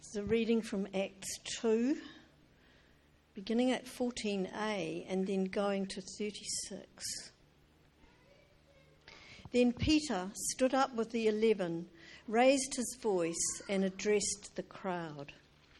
The reading from Acts 2, beginning at 14a and then going to 36. Then Peter stood up with the 11, raised his voice and addressed the crowd.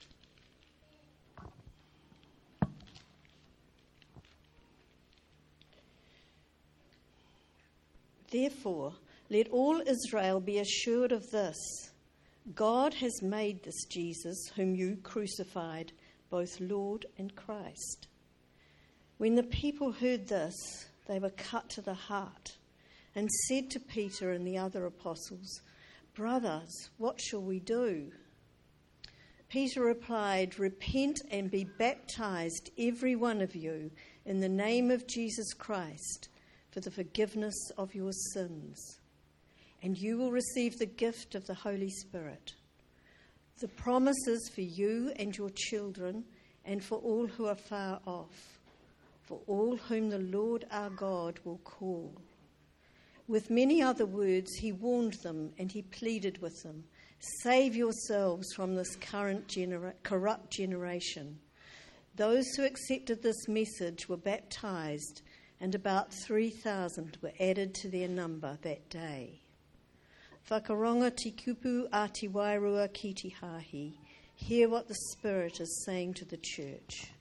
Therefore, let all Israel be assured of this: God has made this Jesus, whom you crucified, both Lord and Christ. When the people heard this, they were cut to the heart and said to Peter and the other apostles, "Brothers, what shall we do?" Peter replied, "Repent and be baptized, every one of you, in the name of Jesus Christ, for the forgiveness of your sins. And you will receive the gift of the Holy Spirit. The promise is for you and your children and for all who are far off, for all whom the Lord our God will call." With many other words he warned them and he pleaded with them, "Save yourselves from this current corrupt generation." Those who accepted this message were baptized, and about 3,000 were added to their number that day. Whakaronga te kupu a te wairua ki te hahi. Hear what the Spirit is saying to the church.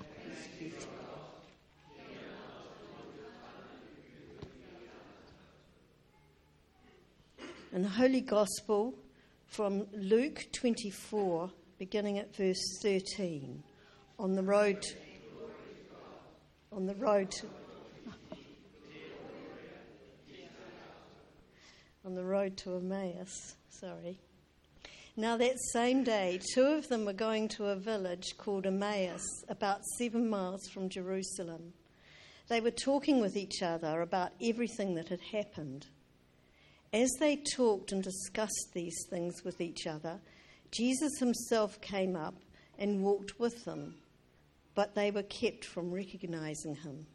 And the Holy Gospel from Luke 24, beginning at verse 13, on the road to Emmaus. Now that same day, 2 of them were going to a village called Emmaus, about 7 miles from Jerusalem. They were talking with each other about everything that had happened. As they talked and discussed these things with each other, Jesus himself came up and walked with them, but they were kept from recognizing him.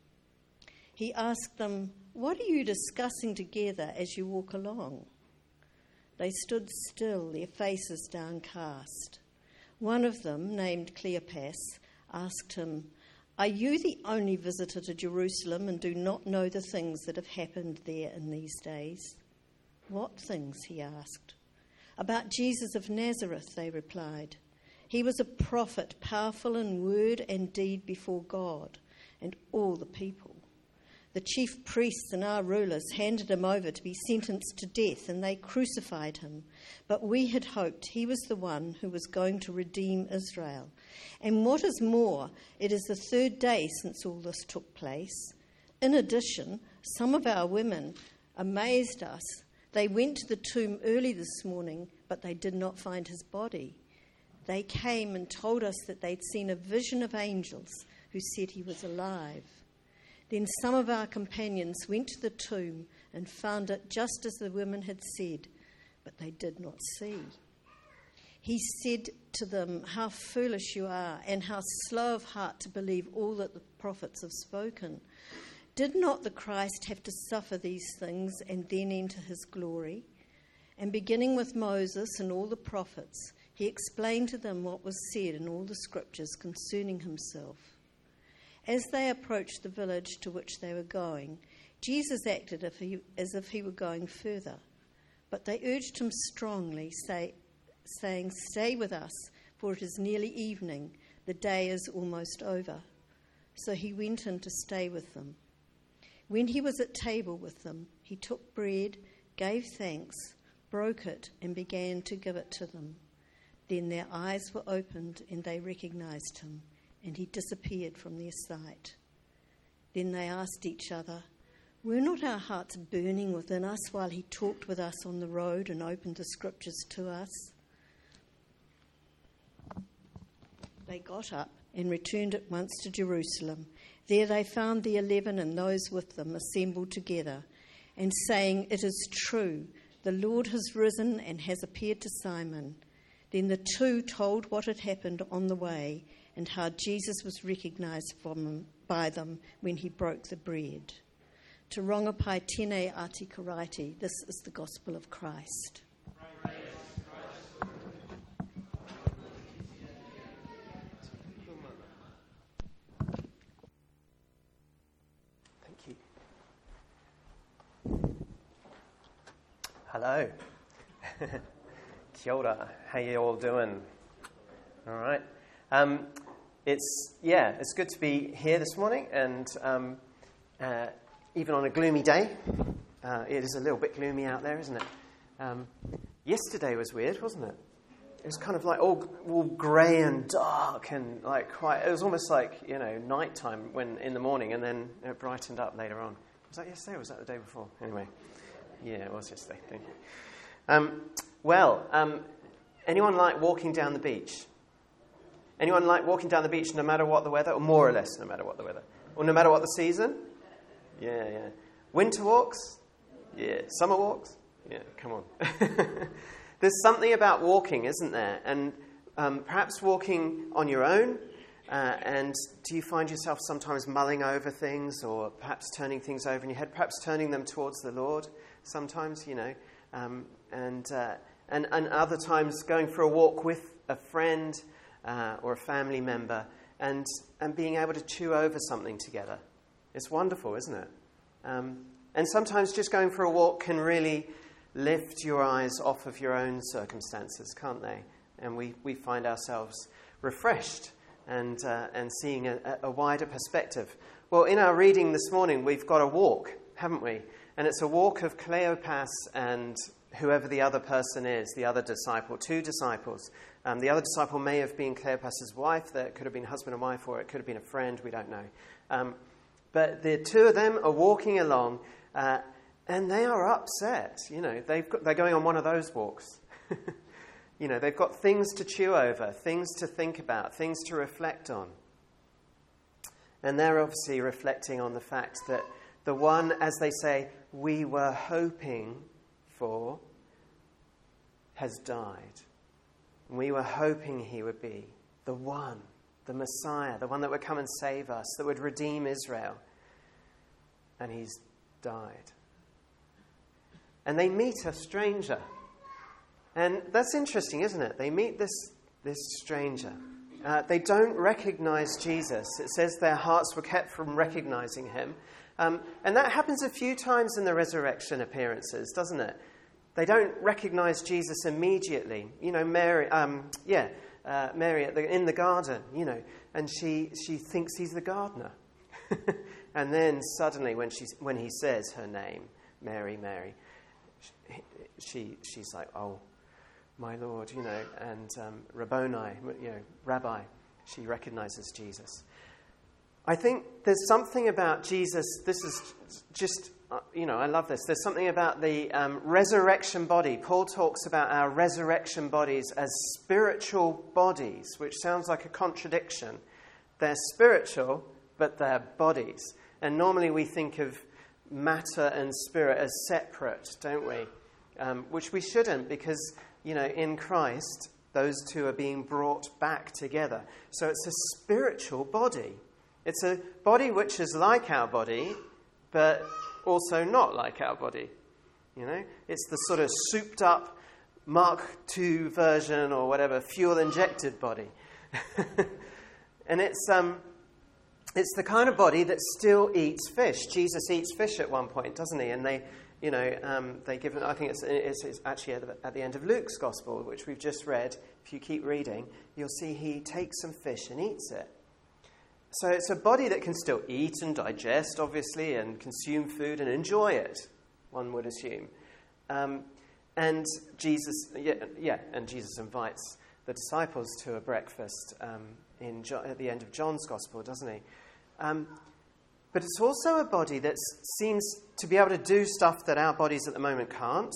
He asked them, "What are you discussing together as you walk along?" They stood still, their faces downcast. One of them, named Cleopas, asked him, "Are you the only visitor to Jerusalem and do not know the things that have happened there in these days?" "What things?" he asked. "About Jesus of Nazareth," they replied. "He was a prophet, powerful in word and deed before God and all the people. The chief priests and our rulers handed him over to be sentenced to death, and they crucified him. But we had hoped he was the one who was going to redeem Israel. And what is more, it is the 3rd day since all this took place. In addition, some of our women amazed us. They went to the tomb early this morning, but they did not find his body. They came and told us that they'd seen a vision of angels who said he was alive. Then some of our companions went to the tomb and found it just as the women had said, but they did not see." He said to them, "How foolish you are, and how slow of heart to believe all that the prophets have spoken. Did not the Christ have to suffer these things and then enter his glory?" And beginning with Moses and all the prophets, he explained to them what was said in all the scriptures concerning himself. As they approached the village to which they were going, Jesus acted as if he were going further. But they urged him strongly, saying, "Stay with us, for it is nearly evening. The day is almost over." So he went in to stay with them. When he was at table with them, he took bread, gave thanks, broke it, and began to give it to them. Then their eyes were opened and they recognized him, and he disappeared from their sight. Then they asked each other, "Were not our hearts burning within us while he talked with us on the road and opened the scriptures to us?" They got up and returned at once to Jerusalem. There they found the 11 and those with them assembled together, and saying, "It is true, the Lord has risen and has appeared to Simon." Then the 2 told what had happened on the way and how Jesus was recognized by them when he broke the bread. Te rongapai tēnei āti karaiti. This is the gospel of Christ. Hello. Kia ora. How you all doing? All right. It's good to be here this morning, and even on a gloomy day. It is a little bit gloomy out there, isn't it? Yesterday was weird, wasn't it? It was kind of like all grey and dark and like quite. It was almost like nighttime when in the morning, and then it brightened up later on. Was that yesterday or was that the day before? Anyway, yeah, it was yesterday. Thank you. Anyone like walking down the beach? Anyone like walking down the beach no matter what the weather, or more or less no matter what the weather, or no matter what the season? Yeah. Winter walks? Yeah. Summer walks? Yeah. Come on. There's something about walking, isn't there? And perhaps walking on your own. And do you find yourself sometimes mulling over things, or perhaps turning things over in your head, perhaps turning them towards the Lord sometimes, and other times going for a walk with a friend or a family member and being able to chew over something together. It's wonderful, isn't it? And sometimes just going for a walk can really lift your eyes off of your own circumstances, can't they? And we find ourselves refreshed and seeing a wider perspective. Well, in our reading this morning, we've got a walk, haven't we? And it's a walk of Cleopas and whoever the other person is, the other disciple, two disciples. The other disciple may have been Cleopas's wife. That could have been husband and wife, or it could have been a friend. We don't know. But the two of them are walking along, and they are upset. They're going on one of those walks. They've got things to chew over, things to think about, things to reflect on. And they're obviously reflecting on the fact that the one, as they say, we were hoping for, has died. And we were hoping he would be the one, the Messiah, the one that would come and save us, that would redeem Israel. And he's died. And they meet a stranger. And that's interesting, isn't it? They meet this stranger. They don't recognize Jesus. It says their hearts were kept from recognizing him. And that happens a few times in the resurrection appearances, doesn't it? They don't recognize Jesus immediately. Mary, Mary in the garden, and she thinks he's the gardener. And then suddenly when he says her name, Mary, she's like, oh, my Lord, and Rabboni, Rabbi, she recognizes Jesus. I think there's something about Jesus, this is just, I love this. There's something about the resurrection body. Paul talks about our resurrection bodies as spiritual bodies, which sounds like a contradiction. They're spiritual, but they're bodies. And normally we think of matter and spirit as separate, don't we? Which we shouldn't, because, in Christ, those two are being brought back together. So it's a spiritual body. It's a body which is like our body, but also not like our body. It's the sort of souped up Mark II version or whatever, fuel injected body. And it's the kind of body that still eats fish. Jesus eats fish at one point, doesn't he? And they give it. I think it's actually at the end of Luke's Gospel, which we've just read. If you keep reading, you'll see he takes some fish and eats it. So it's a body that can still eat and digest, obviously, and consume food and enjoy it, one would assume. And Jesus invites the disciples to a breakfast at the end of John's Gospel, doesn't he? But it's also a body that seems to be able to do stuff that our bodies at the moment can't.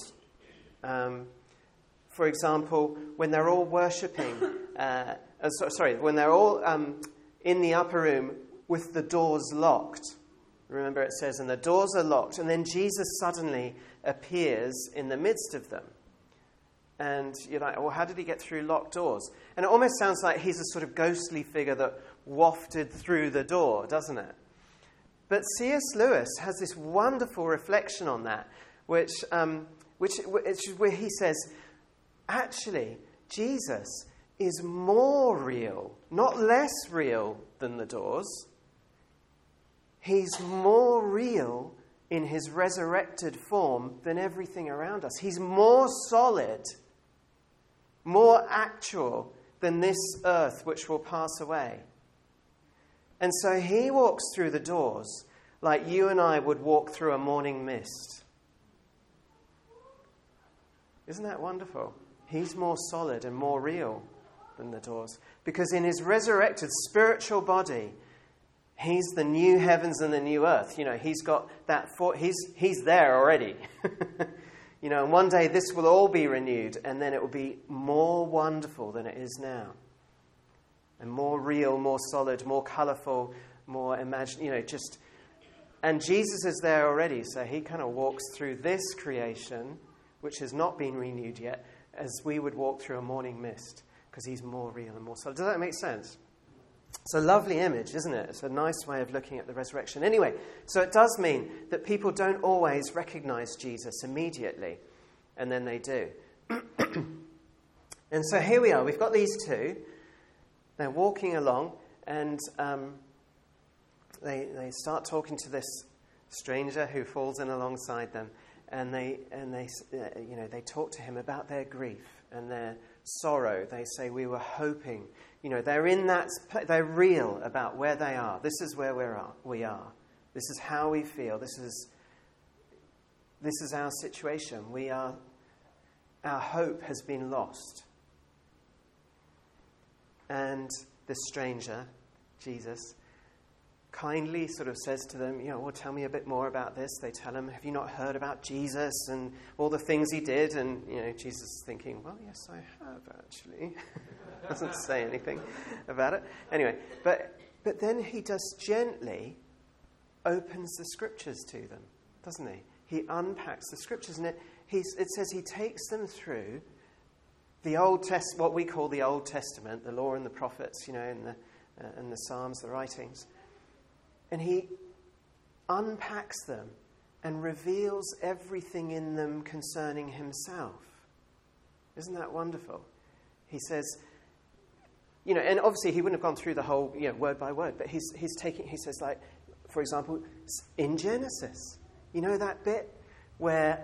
For example, when they're all worshipping, when they're all in the upper room with the doors locked. Remember it says, and the doors are locked, and then Jesus suddenly appears in the midst of them. And you're like, well, how did he get through locked doors? And it almost sounds like he's a sort of ghostly figure that wafted through the door, doesn't it? But C.S. Lewis has this wonderful reflection on that, which where he says, actually, Jesus is more real, not less real than the doors. He's more real in his resurrected form than everything around us. He's more solid, more actual than this earth which will pass away. And so he walks through the doors like you and I would walk through a morning mist. Isn't that wonderful? He's more solid and more real than the doors. Because in his resurrected spiritual body, he's the new heavens and the new earth. You know, he's got that, he's there already. You know, and one day this will all be renewed, and then it will be more wonderful than it is now. And more real, more solid, more colourful, more and Jesus is there already, so he kind of walks through this creation, which has not been renewed yet, as we would walk through a morning mist, because he's more real and more solid. Does that make sense? It's a lovely image, isn't it? It's a nice way of looking at the resurrection. Anyway, so it does mean that people don't always recognize Jesus immediately, and then they do. And so here we are. We've got these two. They're walking along, and they start talking to this stranger who falls in alongside them, and they talk to him about their grief and their sorrow. They say, "We were hoping." You know, they're in that. They're real about where they are. This is where we are. This is how we feel. This is our situation. Our hope has been lost. And the stranger, Jesus, kindly sort of says to them, well, tell me a bit more about this. They tell him, have you not heard about Jesus and all the things he did? And, Jesus is thinking, well, yes, I have actually. Doesn't say anything about it. Anyway, but then he just gently opens the scriptures to them, doesn't he? He unpacks the scriptures, and it says he takes them through the what we call the Old Testament, the law and the prophets, and the Psalms, the writings. And he unpacks them and reveals everything in them concerning himself. Isn't that wonderful? He says, and obviously he wouldn't have gone through the whole, word by word, but he says, like, for example, in Genesis, that bit where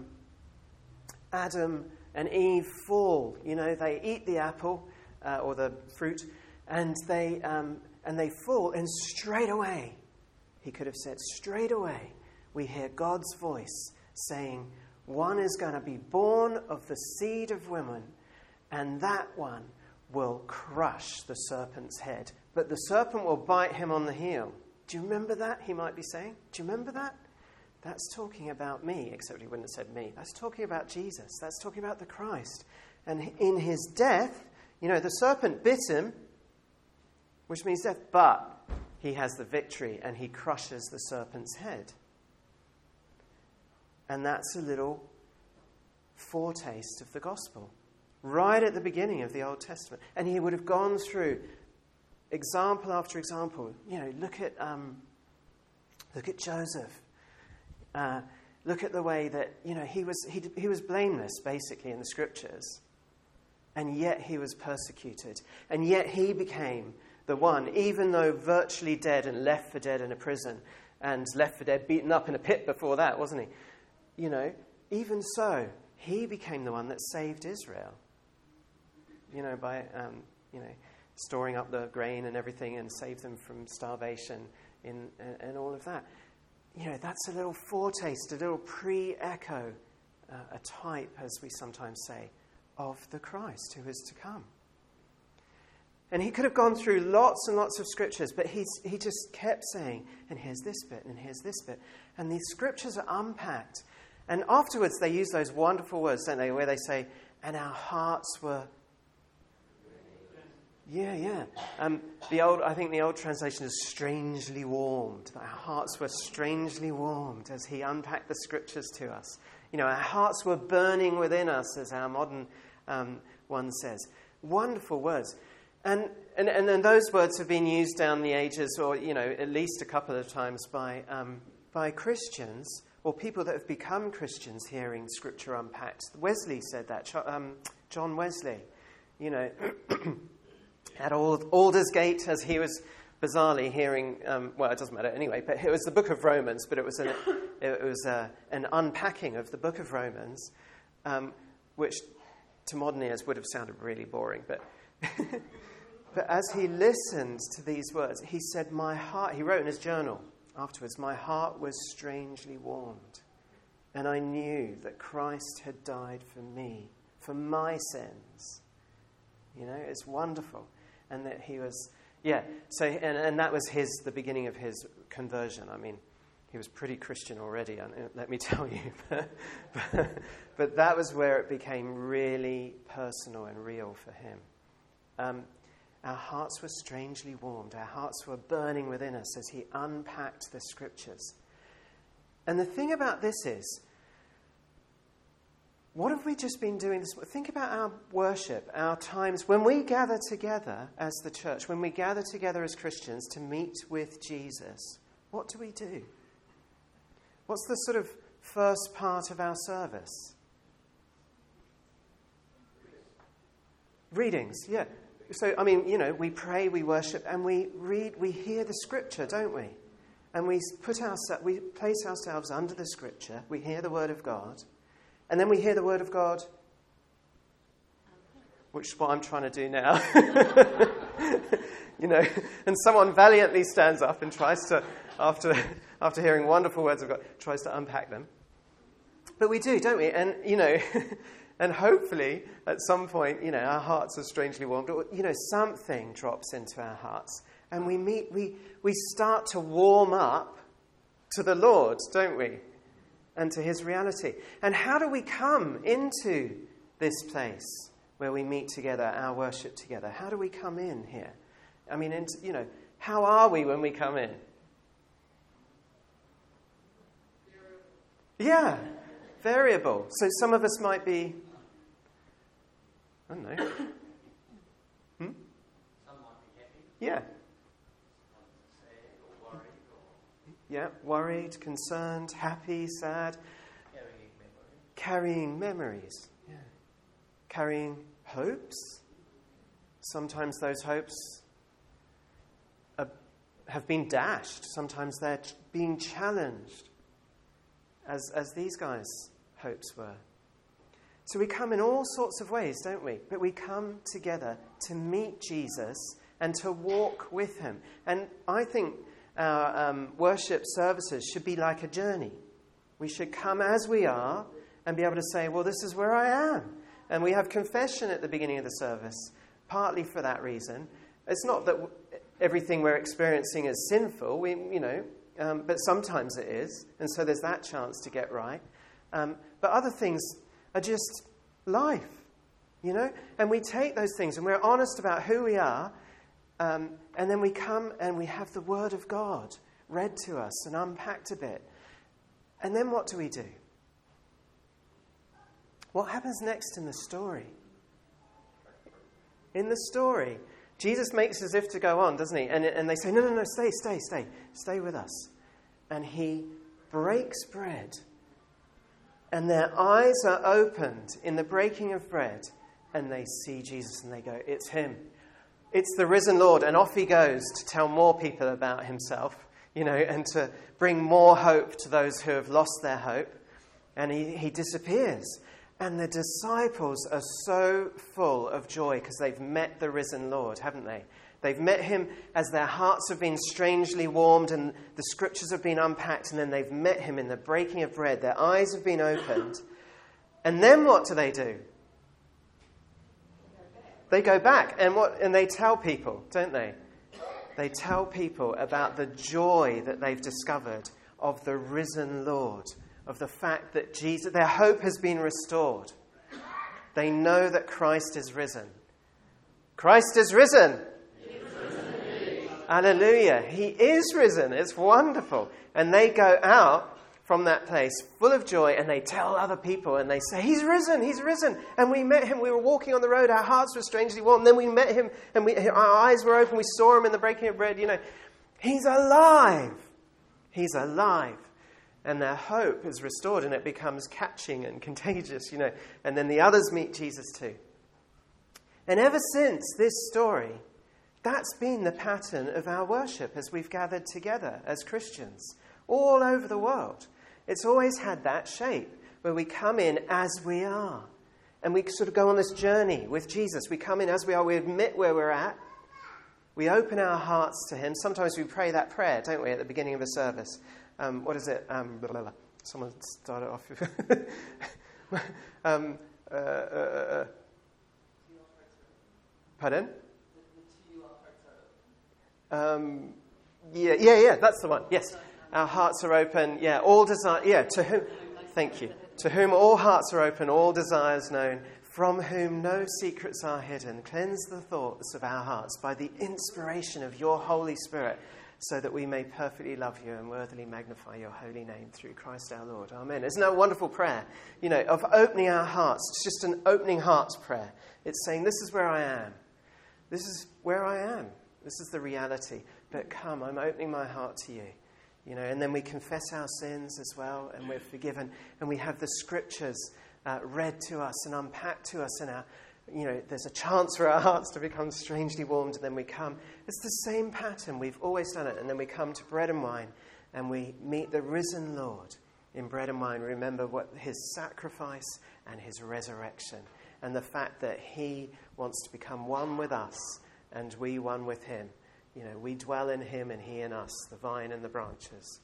Adam and Eve fall, they eat the apple or the fruit, and they fall, and straight away, he could have said, straight away, we hear God's voice saying, one is going to be born of the seed of woman, and that one will crush the serpent's head, but the serpent will bite him on the heel. Do you remember that? He might be saying, do you remember that? That's talking about me, except he wouldn't have said me. That's talking about Jesus. That's talking about the Christ. And in his death, the serpent bit him, which means death, but he has the victory and he crushes the serpent's head. And that's a little foretaste of the gospel, right at the beginning of the Old Testament. And he would have gone through example after example. Look at Joseph. Look at the way that, he was blameless, basically, in the scriptures. And yet he was persecuted. And yet he became the one, even though virtually dead and left for dead in a prison, and left for dead beaten up in a pit before that, wasn't he? Even so, he became the one that saved Israel. By, storing up the grain and everything and saved them from starvation and all of that. That's a little foretaste, a little pre-echo, a type, as we sometimes say, of the Christ who is to come. And he could have gone through lots and lots of scriptures, but he just kept saying, and here's this bit, and here's this bit. And these scriptures are unpacked. And afterwards they use those wonderful words, don't they, where they say, and our hearts were... Yeah. I think the old translation is strangely warmed. Our hearts were strangely warmed as he unpacked the scriptures to us. Our hearts were burning within us, as our modern one says. Wonderful words. And those words have been used down the ages, or, at least a couple of times by Christians, or people that have become Christians hearing scripture unpacked. Wesley said that, John Wesley, at Aldersgate, as he was bizarrely hearing, well, it doesn't matter anyway, but it was the book of Romans, but it was an unpacking of the book of Romans, which to modern ears would have sounded really boring. But but as he listened to these words, he said, my heart, he wrote in his journal afterwards, my heart was strangely warmed, and I knew that Christ had died for me, for my sins. You know, it's wonderful. And that he was, so, and that was the beginning of his conversion. I mean, he was pretty Christian already, let me tell you. But that was where it became really personal and real for him. Our hearts were strangely warmed. Our hearts were burning within us as he unpacked the scriptures. And the thing about this is, what have we just been doing this? Think about our worship, our times when we gather together as the church, when we gather together as Christians to meet with Jesus. What do we do? What's the sort of first part of our service? Readings, yeah. So, I mean, you know, we pray, we worship, and we read, we hear the scripture, don't we? And we place ourselves under the scripture, we hear the word of God, and then we hear the word of God, which is what I'm trying to do now. You know, and someone valiantly stands up and tries to, after hearing wonderful words of God, tries to unpack them. But we do, don't we? And, you know, and hopefully at some point, you know, our hearts are strangely warmed. Or, you know, something drops into our hearts. And we start to warm up to the Lord, don't we? And to his reality. And how do we come into this place where we meet together, our worship together? How do we come in here? I mean, you know, how are we when we come in? Yeah, variable. So some of us might be, I don't know. Some might be happy. Yeah. Sad or worried. Yeah, worried, concerned, happy, sad. Carrying memories. Yeah. Carrying hopes. Sometimes those hopes have been dashed. Sometimes they're being challenged, as these guys' hopes were. So we come in all sorts of ways, don't we? But we come together to meet Jesus and to walk with him. And I think our worship services should be like a journey. We should come as we are and be able to say, well, this is where I am. And we have confession at the beginning of the service, partly for that reason. It's not that everything we're experiencing is sinful, but sometimes it is. And so there's that chance to get right. But other things are just life, you know? And we take those things and we're honest about who we are. And then we come and we have the Word of God read to us and unpacked a bit. And then what do we do? What happens next in the story? In the story, Jesus makes as if to go on, doesn't he? And they say, no, stay with us. And he breaks bread. And their eyes are opened in the breaking of bread. And they see Jesus and they go, it's him. It's the risen Lord. And off he goes to tell more people about himself, you know, and to bring more hope to those who have lost their hope. And he disappears. And the disciples are so full of joy because they've met the risen Lord, haven't they? They've met him as their hearts have been strangely warmed and the scriptures have been unpacked, and then they've met him in the breaking of bread. Their eyes have been opened. And then what do? They go back and they tell people, don't they? They tell people about the joy that they've discovered of the risen Lord, of the fact that Jesus, their hope has been restored. They know that Christ is risen. Christ is risen. Hallelujah. He is risen. It's wonderful. And they go out from that place full of joy and they tell other people and they say, he's risen, he's risen. And we met him. We were walking on the road. Our hearts were strangely warm. And then we met him and our eyes were open. We saw him in the breaking of bread. You know, he's alive. He's alive. And their hope is restored and it becomes catching and contagious, you know. And then the others meet Jesus too. And ever since this story, That's been the pattern of our worship as we've gathered together as Christians all over the world. It's always had that shape where we come in as we are. And we sort of go on this journey with Jesus. We come in as we are. We admit where we're at. We open our hearts to him. Sometimes we pray that prayer, don't we, at the beginning of a service. What is it? Blah, blah, blah. Someone started off. Pardon? Yeah, that's the one. Yes. Our hearts are open. Yeah, all desire. Yeah, to whom? Thank you. To whom all hearts are open, all desires known, from whom no secrets are hidden. Cleanse the thoughts of our hearts by the inspiration of your Holy Spirit, so that we may perfectly love you and worthily magnify your holy name through Christ our Lord. Amen. Isn't that a wonderful prayer? Of opening our hearts. It's just an opening hearts prayer. It's saying, this is where I am. This is where I am. This is the reality. But come, I'm opening my heart to you. And then we confess our sins as well, and we're forgiven. And we have the scriptures read to us and unpacked to us in our, there's a chance for our hearts to become strangely warmed, and then we come. It's the same pattern. We've always done it. And then we come to bread and wine, and we meet the risen Lord in bread and wine. Remember what his sacrifice and his resurrection, and the fact that he wants to become one with us, and we one with him. We dwell in him and he in us, the vine and the branches.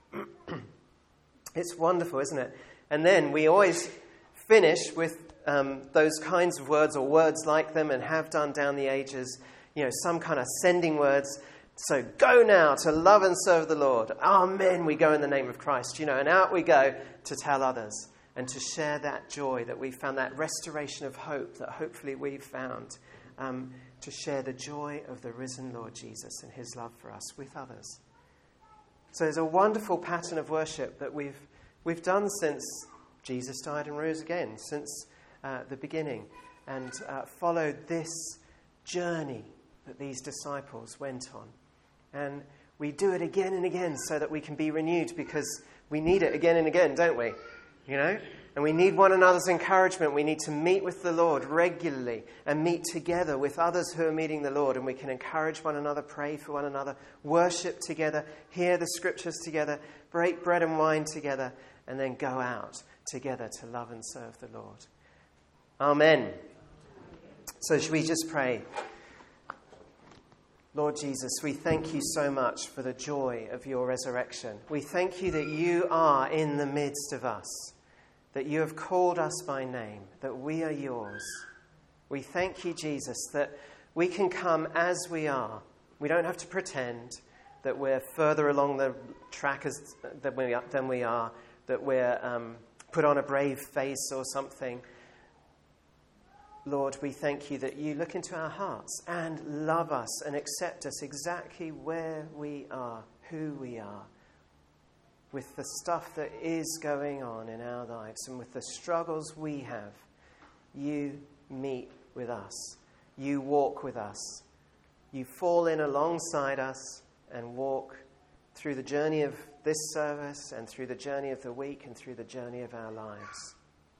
It's wonderful, isn't it? And then we always finish with those kinds of words, or words like them, and have done down the ages, some kind of sending words. So go now to love and serve the Lord. Amen, we go in the name of Christ, and out we go to tell others and to share that joy that we found, that restoration of hope that hopefully we've found. To share the joy of the risen Lord Jesus and his love for us with others. So there's a wonderful pattern of worship that we've done since Jesus died and rose again, since the beginning, and followed this journey that these disciples went on. And we do it again and again so that we can be renewed, because we need it again and again, don't we? And we need one another's encouragement. We need to meet with the Lord regularly and meet together with others who are meeting the Lord. And we can encourage one another, pray for one another, worship together, hear the scriptures together, break bread and wine together, and then go out together to love and serve the Lord. Amen. So should we just pray? Lord Jesus, we thank you so much for the joy of your resurrection. We thank you that you are in the midst of us, that you have called us by name, that we are yours. We thank you, Jesus, that we can come as we are. We don't have to pretend that we're further along the track than we are, that we're put on a brave face or something. Lord, we thank you that you look into our hearts and love us and accept us exactly where we are, who we are, with the stuff that is going on in our lives and with the struggles we have. You meet with us. You walk with us. You fall in alongside us and walk through the journey of this service and through the journey of the week and through the journey of our lives.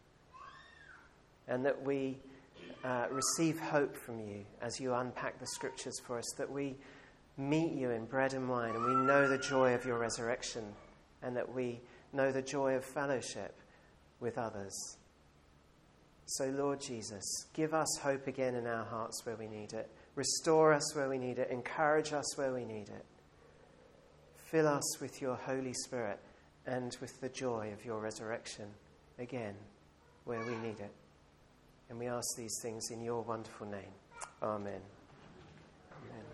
And that we receive hope from you as you unpack the scriptures for us, that we meet you in bread and wine and we know the joy of your resurrection, and that we know the joy of fellowship with others. So, Lord Jesus, give us hope again in our hearts where we need it. Restore us where we need it. Encourage us where we need it. Fill us with your Holy Spirit and with the joy of your resurrection again where we need it. And we ask these things in your wonderful name. Amen. Amen.